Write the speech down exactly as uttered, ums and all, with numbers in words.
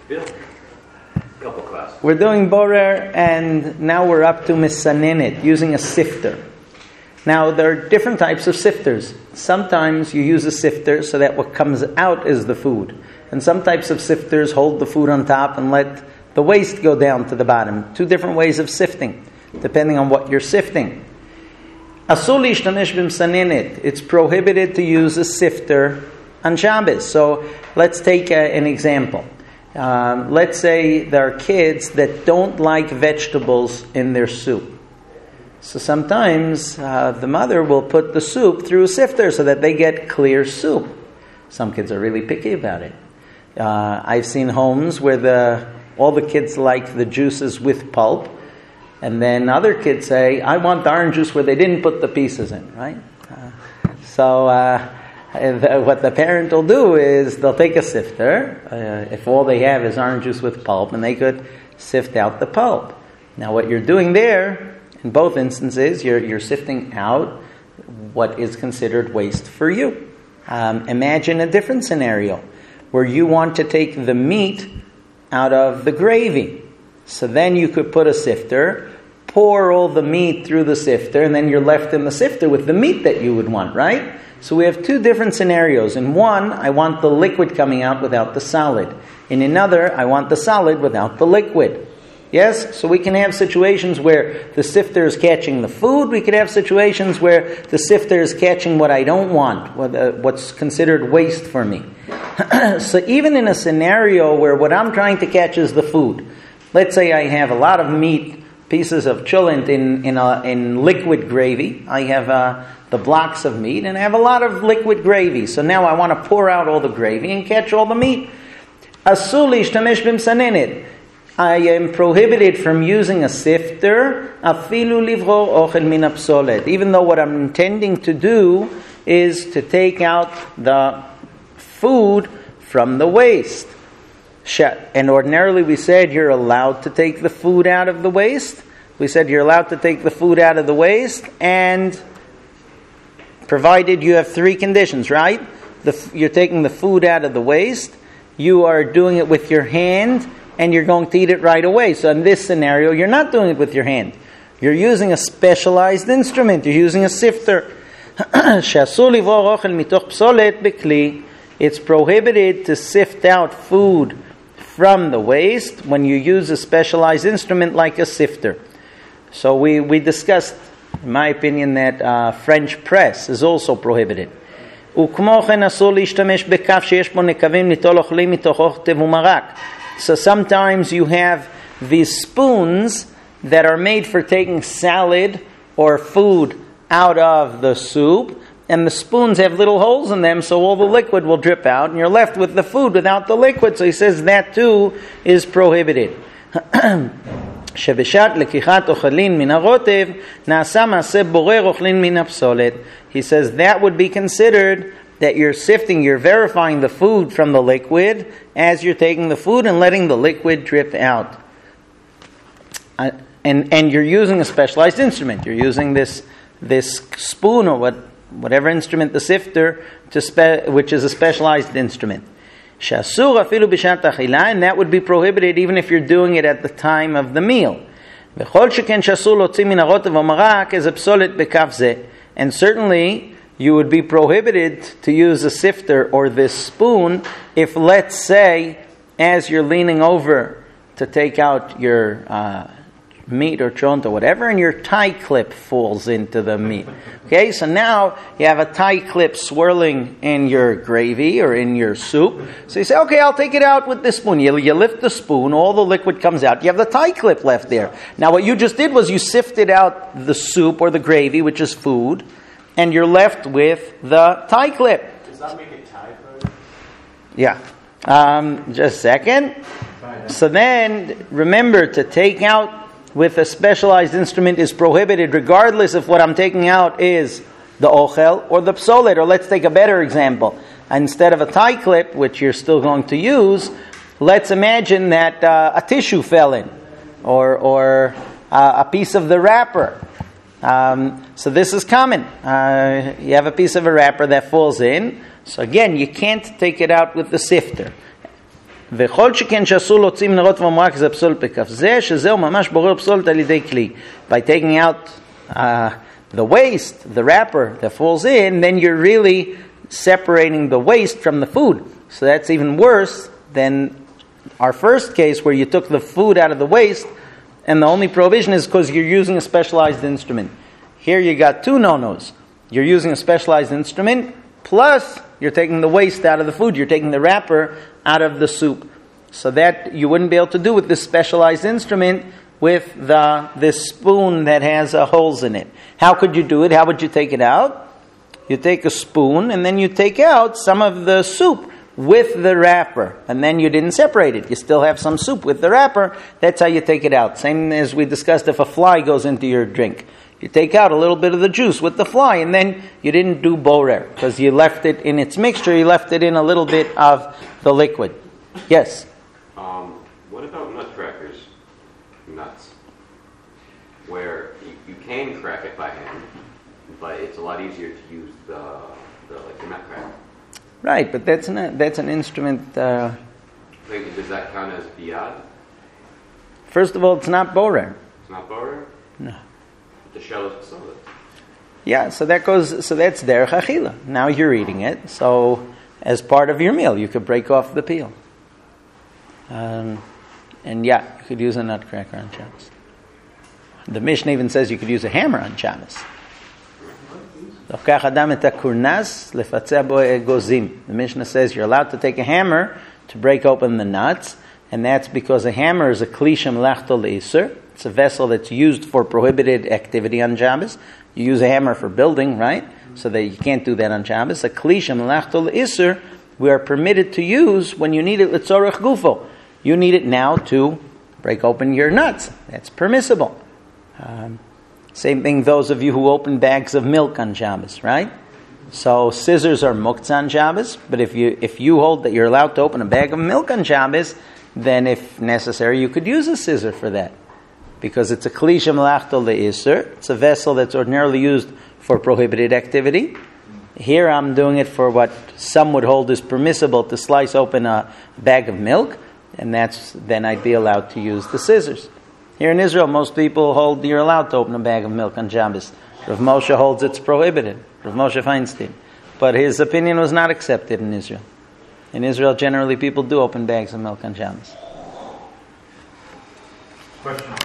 Bill, couple classes. We're doing borer, and now we're up to misanenet, using a sifter. Now, there are different types of sifters. Sometimes you use a sifter so that what comes out is the food. And some types of sifters hold the food on top and let the waste go down to the bottom. Two different ways of sifting, depending on what you're sifting. Asur l'ishtamesh b'misanenet. It's prohibited to use a sifter on Shabbos. So let's take a, an example. Um, let's say there are kids that don't like vegetables in their soup. So sometimes uh, the mother will put the soup through a sifter so that they get clear soup. Some kids are really picky about it. Uh, I've seen homes where the all the kids like the juices with pulp, and then other kids say, I want the orange juice where they didn't put the pieces in, right? Uh, so uh, the, what the parent will do is they'll take a sifter, uh, if all they have is orange juice with pulp, and they could sift out the pulp. Now what you're doing there, in both instances, you're, you're sifting out what is considered waste for you. Um, imagine a different scenario where you want to take the meat out of the gravy. So then you could put a sifter, pour all the meat through the sifter, and then you're left in the sifter with the meat that you would want, right? So we have two different scenarios. In one, I want the liquid coming out without the solid. In another, I want the solid without the liquid. Yes? So we can have situations where the sifter is catching the food. We could have situations where the sifter is catching what I don't want, what, uh, what's considered waste for me. So even in a scenario where what I'm trying to catch is the food, let's say I have a lot of meat, pieces of cholent in in, a, in liquid gravy. I have uh, the blocks of meat, and I have a lot of liquid gravy. So now I want to pour out all the gravy and catch all the meat. Asur l'ishtamesh b'misanenet. I am prohibited from using a sifter, afilu livror ochel min hapsolet, even though what I'm intending to do is to take out the food from the waste. And ordinarily we said you're allowed to take the food out of the waste. We said you're allowed to take the food out of the waste, and provided you have three conditions, right? The, you're taking the food out of the waste, you are doing it with your hand, and you're going to eat it right away. So in this scenario, you're not doing it with your hand. You're using a specialized instrument. You're using a sifter. It's prohibited to sift out food from the waste when you use a specialized instrument like a sifter. So we, we discussed, in my opinion, that uh, French press is also prohibited. So sometimes you have these spoons that are made for taking salad or food out of the soup, and the spoons have little holes in them, so all the liquid will drip out, and you're left with the food without the liquid. So he says that too is prohibited. He says that would be considered that you're sifting, you're verifying the food from the liquid as you're taking the food and letting the liquid drip out. Uh, and and you're using a specialized instrument. You're using this this spoon or what whatever instrument, the sifter, to spe- which is a specialized instrument. Shasur afilu b'shat achila, and that would be prohibited even if you're doing it at the time of the meal. V'chol sheken shasur lotzi min harotev u'marak ez psolet b'kaf zeh, and certainly you would be prohibited to use a sifter or this spoon if, let's say, as you're leaning over to take out your uh, meat or chont or whatever, and your tie clip falls into the meat. Okay, so now you have a tie clip swirling in your gravy or in your soup. So you say, okay, I'll take it out with this spoon. You, you lift the spoon, all the liquid comes out. You have the tie clip left there. Now what you just did was you sifted out the soup or the gravy, which is food, and you're left with the tie clip. Does that make it tie for? Yeah. Um, just a second. So then, remember, to take out with a specialized instrument is prohibited regardless if what I'm taking out is the ochel or the psolet. Or let's take a better example. Instead of a tie clip, which you're still going to use, let's imagine that uh, a tissue fell in, or, or uh, a piece of the wrapper. Um, so this is common. Uh, you have a piece of a wrapper that falls in. So again, you can't take it out with the sifter. וכל שכן שאסור להוציא מנרות וממרק זה פסול בכף זה, שזהו ממש בורר פסולת על ידי כלי. By taking out uh, the waste, the wrapper that falls in, then you're really separating the waste from the food. So that's even worse than our first case where you took the food out of the waste, and the only prohibition is because you're using a specialized instrument. Here you got two no-nos. You're using a specialized instrument, plus you're taking the waste out of the food. You're taking the wrapper out of the soup. So that you wouldn't be able to do with this specialized instrument with the this spoon that has uh, holes in it. How could you do it? How would you take it out? You take a spoon and then you take out some of the soup with the wrapper. And then you didn't separate it. You still have some soup with the wrapper. That's how you take it out. Same as we discussed if a fly goes into your drink. You take out a little bit of the juice with the fly, and then you didn't do borer because you left it in its mixture. You left it in a little bit of the liquid. Yes? Um, what about nutcrackers? Nuts. Where you, you can crack it by hand, but it's a lot easier to use the, the like the nutcracker. Right, but that's an, that's an instrument... Uh, like, does that count as biyad? First of all, it's not borer. It's not borer? No. The shell is solid. Yeah, so that goes. So that's derech achila. Now you're eating it. So as part of your meal, you could break off the peel. Um, and yeah, you could use a nutcracker on Shabbos. The Mishnah even says you could use a hammer on Shabbos. The Mishnah says you're allowed to take a hammer to break open the nuts, and that's because a hammer is a kli shemelachto le'iser. It's a vessel that's used for prohibited activity on Shabbos. You use a hammer for building, right? So that you can't do that on Shabbos. A kli shemelachto le'iser we are permitted to use when you need it l'tzorech gufo. You need it now to break open your nuts. That's permissible. Um, same thing, those of you who open bags of milk on Shabbos, right? So scissors are muktzah on Shabbos, but if you if you hold that you're allowed to open a bag of milk on Shabbos, then if necessary, you could use a scissor for that. Because it's a kli shemelachto le'iser. It's a vessel that's ordinarily used for prohibited activity. Here I'm doing it for what some would hold is permissible, to slice open a bag of milk, and that's then I'd be allowed to use the scissors. Here in Israel, most people hold you're allowed to open a bag of milk on Shabbos. Rav Moshe holds it's prohibited. Rav Moshe Feinstein. But his opinion was not accepted in Israel. In Israel, generally, people do open bags of milk on Shabbos. Question.